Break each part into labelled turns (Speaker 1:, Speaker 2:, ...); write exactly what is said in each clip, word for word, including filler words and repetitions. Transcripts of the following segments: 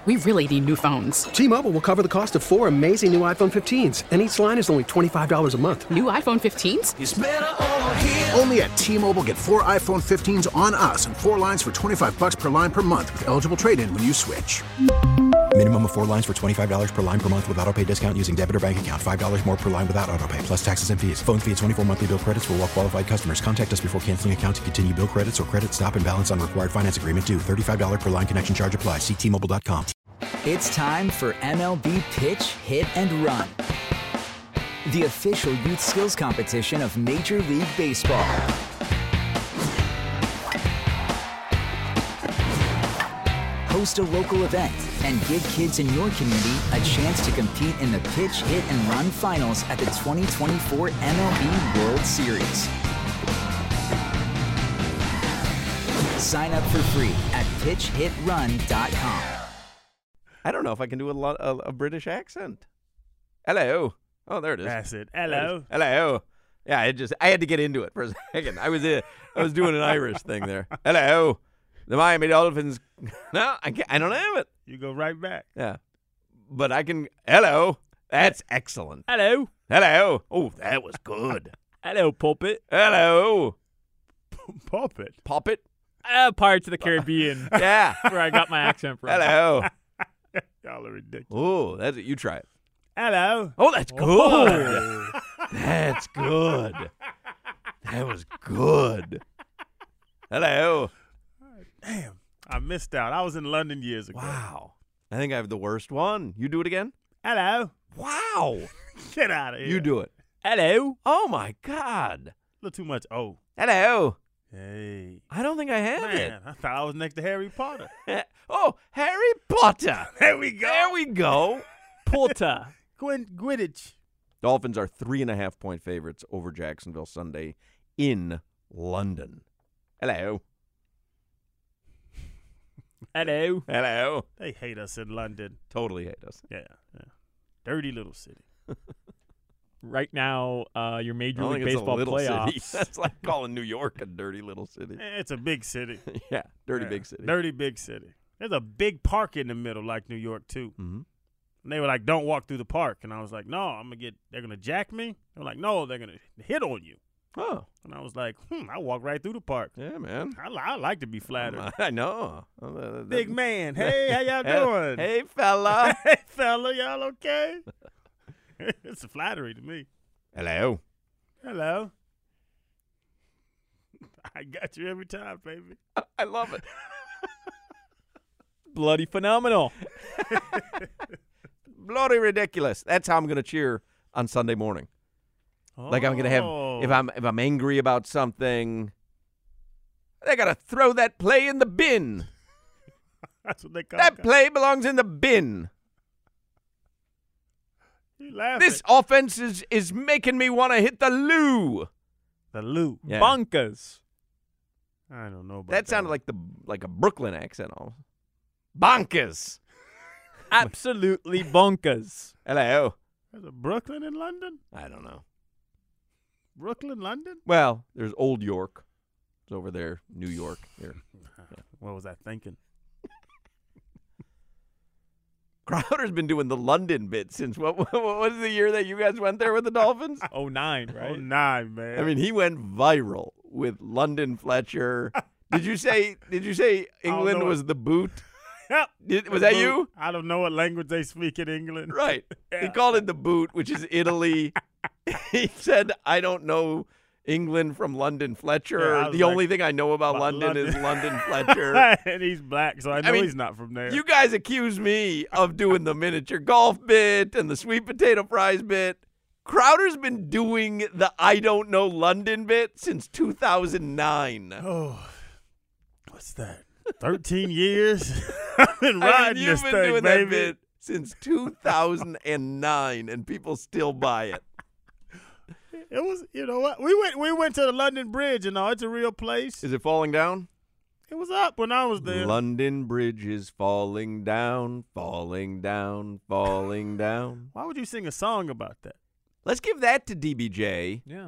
Speaker 1: We really need new phones.
Speaker 2: T-Mobile will cover the cost of four amazing new iPhone fifteens, and each line is only twenty-five dollars a month.
Speaker 1: New iPhone fifteens?
Speaker 3: It's better over here.
Speaker 4: Only at T-Mobile, get four iPhone fifteens on us and four lines for twenty-five dollars per line per month with eligible trade-in when you switch.
Speaker 5: Minimum of four lines for twenty-five dollars per line per month with autopay discount using debit or bank account. five dollars more per line without autopay, plus taxes and fees. Phone fee at twenty-four monthly bill credits for well-qualified customers. Contact us before canceling account to continue bill credits or credit stop and balance on required finance agreement due. thirty-five dollars per line connection charge applies. See T Mobile dot com.
Speaker 6: It's time for M L B Pitch, Hit, and Run, the official youth skills competition of Major League Baseball. Host a local event and give kids in your community a chance to compete in the Pitch, Hit, and Run finals at the twenty twenty-four M L B World Series. Sign up for free at pitch hit run dot com.
Speaker 7: I don't know if I can do a, lot, a, a British accent. Hello. Oh, there it is.
Speaker 8: That's it. Hello.
Speaker 7: Hello. Yeah, I just I had to get into it for a second. I was uh, I was doing an Irish thing there. Hello. The Miami Dolphins. No, I can't, I don't have it.
Speaker 8: You go right back.
Speaker 7: Yeah. But I can. Hello. That's excellent.
Speaker 8: Hello.
Speaker 7: Hello. Oh, that was good.
Speaker 8: Hello, Pulpit.
Speaker 7: Hello.
Speaker 8: Pulpit.
Speaker 7: Puppet.
Speaker 8: Uh, Pirates of the Caribbean.
Speaker 7: Yeah.
Speaker 8: Where I got my accent from.
Speaker 7: Hello.
Speaker 8: Y'all are ridiculous.
Speaker 7: Oh, that's it. You try it.
Speaker 8: Hello.
Speaker 7: Oh, that's good. Oh. That's good. That was good. Hello.
Speaker 8: Damn. I missed out. I was in London years ago.
Speaker 7: Wow. I think I have the worst one. You do it again?
Speaker 8: Hello.
Speaker 7: Wow.
Speaker 8: Get out of here.
Speaker 7: You do it.
Speaker 8: Hello.
Speaker 7: Oh, my God.
Speaker 8: A little too much. Oh.
Speaker 7: Hello.
Speaker 8: Hey.
Speaker 7: I don't think I have
Speaker 8: Man,
Speaker 7: it.
Speaker 8: I thought I was next to Harry Potter.
Speaker 7: Oh, Harry Potter.
Speaker 8: There we go.
Speaker 7: There we go.
Speaker 8: Potter. Gwyn- Gwynich.
Speaker 7: Dolphins are three and a half point favorites over Jacksonville Sunday in London. Hello.
Speaker 8: Hello.
Speaker 7: Hello.
Speaker 8: They hate us in London.
Speaker 7: Totally hate us.
Speaker 8: Yeah. yeah. Dirty little city.
Speaker 9: Right now, uh, your Major
Speaker 7: I
Speaker 9: League
Speaker 7: think
Speaker 9: Baseball
Speaker 7: it's a little
Speaker 9: playoffs.
Speaker 7: City. That's like calling New York a dirty little city.
Speaker 8: Eh, It's a big city.
Speaker 7: Yeah, dirty
Speaker 8: Yeah.
Speaker 7: big city.
Speaker 8: Dirty big city. There's a big park in the middle like New York, too.
Speaker 7: Mm-hmm.
Speaker 8: And they were like, don't walk through the park. And I was like, no, I'm going to get, they're going to jack me? They were like, no, they're going to hit on you.
Speaker 7: Oh.
Speaker 8: And I was like, hmm, I walk right through the park.
Speaker 7: Yeah, man.
Speaker 8: I, li- I like to be flattered.
Speaker 7: I know. Uh,
Speaker 8: Big man. Hey, how y'all doing?
Speaker 7: Hey, fella.
Speaker 8: Hey, fella, y'all okay? It's a flattery to me.
Speaker 7: Hello.
Speaker 8: Hello. I got you every time, baby.
Speaker 7: I love it.
Speaker 9: Bloody phenomenal.
Speaker 7: Bloody ridiculous. That's how I'm going to cheer on Sunday morning.
Speaker 8: Oh.
Speaker 7: Like I'm going to have if I'm if I'm angry about something, they got to throw that play in the bin.
Speaker 8: That's what they call
Speaker 7: That
Speaker 8: it.
Speaker 7: play belongs in the bin.
Speaker 8: You laughing.
Speaker 7: This offense is, is making me want to hit the loo.
Speaker 8: The Lou.
Speaker 7: Yeah.
Speaker 9: Bonkers.
Speaker 8: I don't know about
Speaker 7: That
Speaker 8: that.
Speaker 7: sounded like the like a Brooklyn accent almost. Bonkers.
Speaker 9: Absolutely bonkers.
Speaker 7: Hello.
Speaker 8: There's a Brooklyn in London?
Speaker 7: I don't know.
Speaker 8: Brooklyn, London?
Speaker 7: Well, there's Old York. It's over there, New York. Here.
Speaker 8: What was I thinking?
Speaker 7: Crowder's been doing the London bit since what, what was the year that you guys went there with the Dolphins?
Speaker 9: oh nine, right?
Speaker 8: Oh, nine, man.
Speaker 7: I mean, he went viral with London Fletcher. Did you say did you say England
Speaker 8: know
Speaker 7: was
Speaker 8: it.
Speaker 7: the boot?
Speaker 8: Yep.
Speaker 7: Did, was
Speaker 8: The
Speaker 7: that
Speaker 8: boot.
Speaker 7: you?
Speaker 8: I don't know what language they speak in England.
Speaker 7: Right. He
Speaker 8: Yeah.
Speaker 7: called it the boot, which is Italy. He said, I don't know England from London Fletcher.
Speaker 8: Yeah, I was
Speaker 7: the
Speaker 8: like,
Speaker 7: only thing I know about,
Speaker 8: about
Speaker 7: London, is
Speaker 8: London.
Speaker 7: London Fletcher.
Speaker 8: And he's black, so I know
Speaker 7: mean,
Speaker 8: he's not from there.
Speaker 7: You guys accuse me of doing the miniature golf bit and the sweet potato fries bit. Crowder's been doing the I don't know London bit since two thousand nine.
Speaker 8: Oh, what's that? thirteen years? I've been
Speaker 7: I
Speaker 8: riding
Speaker 7: mean, you've
Speaker 8: this
Speaker 7: been
Speaker 8: thing,
Speaker 7: doing
Speaker 8: baby.
Speaker 7: that bit since two thousand nine, and people still buy it.
Speaker 8: It was, you know what? We went we went to the London Bridge, and all. It's a real place.
Speaker 7: Is it falling down?
Speaker 8: It was up when I was there.
Speaker 7: London Bridge is falling down, falling down, falling down.
Speaker 8: Why would you sing a song about that?
Speaker 7: Let's give that to D B J
Speaker 9: Yeah.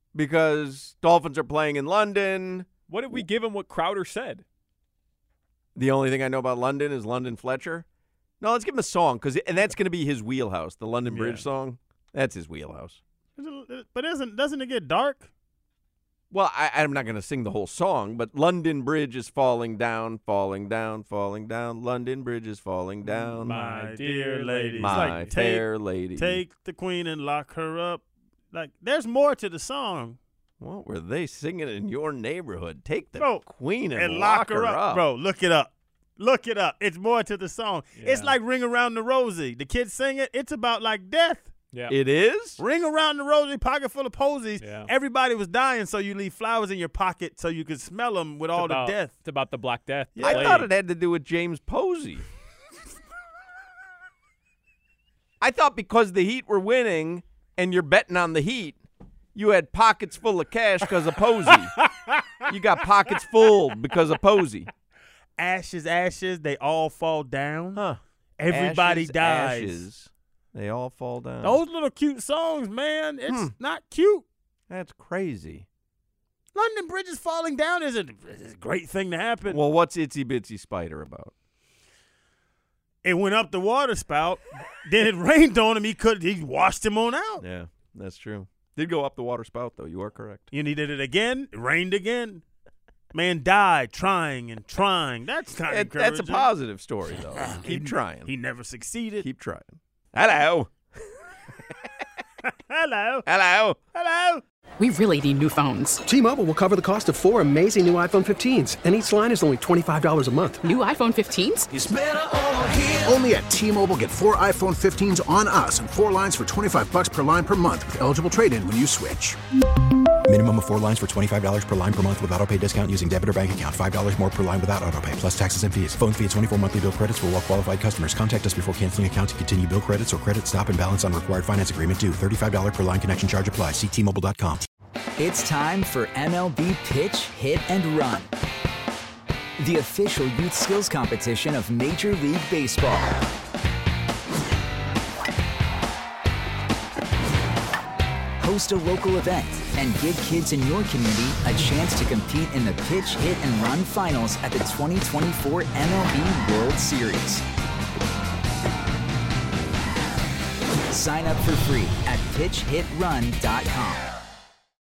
Speaker 7: because Dolphins are playing in London.
Speaker 9: What did we give him what Crowder said?
Speaker 7: The only thing I know about London is London Fletcher. No, let's give him a song, cause, and that's going to be his wheelhouse. The London Bridge
Speaker 8: Yeah.
Speaker 7: song, that's his wheelhouse.
Speaker 8: But isn't doesn't it get dark?
Speaker 7: Well, I, I'm not going to sing the whole song, but London Bridge is falling down, falling down, falling down. London Bridge is falling down.
Speaker 8: My dear lady.
Speaker 7: My
Speaker 8: It's like,
Speaker 7: fair
Speaker 8: take,
Speaker 7: lady.
Speaker 8: Take the queen and lock her up. Like, there's more to the song.
Speaker 7: What were they singing in your neighborhood? Take the
Speaker 8: Bro,
Speaker 7: queen and,
Speaker 8: and lock her up.
Speaker 7: up.
Speaker 8: Bro, look it up. Look it up. It's more to the song. It's
Speaker 9: Yeah.
Speaker 8: like Ring Around the Rosie. The kids sing it. It's about, like, death.
Speaker 9: Yeah.
Speaker 7: It is?
Speaker 8: Ring around the rosy, pocket full of posies.
Speaker 9: Yeah.
Speaker 8: Everybody was dying, so you leave flowers in your pocket so you could smell them with
Speaker 9: It's
Speaker 8: all
Speaker 9: about,
Speaker 8: the death.
Speaker 9: It's about the Black Death.
Speaker 7: I
Speaker 9: Plague.
Speaker 7: thought it had to do with James Posey. I thought because the Heat were winning and you're betting on the Heat, you had pockets full of cash because of Posey. You got pockets full because of Posey.
Speaker 8: Ashes, ashes, they all fall down.
Speaker 7: Huh.
Speaker 8: Everybody
Speaker 7: Ashes,
Speaker 8: dies.
Speaker 7: ashes. They all fall down.
Speaker 8: Those little cute songs, man. It's
Speaker 7: Hmm.
Speaker 8: not cute.
Speaker 7: That's crazy.
Speaker 8: London Bridge is falling down is a, is a great thing to happen.
Speaker 7: Well, what's Itsy Bitsy Spider about?
Speaker 8: It went up the water spout. Then it rained on him. He could. He washed him on out.
Speaker 7: Yeah, that's true. Did go up the water spout, though. You are correct.
Speaker 8: And he did it again. It rained again. Man died trying and trying. That's kind of
Speaker 7: It-
Speaker 8: encouraging.
Speaker 7: that's a positive story, though. Keep
Speaker 8: He-
Speaker 7: trying.
Speaker 8: He never succeeded.
Speaker 7: Keep trying. Hello.
Speaker 8: Hello.
Speaker 7: Hello.
Speaker 8: Hello.
Speaker 1: We really need new phones.
Speaker 2: T-Mobile will cover the cost of four amazing new iPhone fifteens, and each line is only twenty-five dollars a month.
Speaker 1: New iPhone fifteens?
Speaker 4: Only at T-Mobile, get four iPhone fifteens on us and four lines for twenty-five bucks per line per month with eligible trade-in when you switch.
Speaker 5: Minimum of four lines for twenty-five dollars per line per month with autopay discount using debit or bank account. five dollars more per line without autopay, plus taxes and fees. Phone fee at twenty-four monthly bill credits for well-qualified customers. Contact us before canceling account to continue bill credits or credit stop and balance on required finance agreement due. thirty-five dollars per line connection charge applies. See T Mobile dot com.
Speaker 6: It's time for M L B Pitch, Hit, and Run, the official youth skills competition of Major League Baseball. Host a local event and give kids in your community a chance to compete in the Pitch, Hit, and Run finals at the twenty twenty-four M L B World Series. Sign up for free at pitch hit run dot com.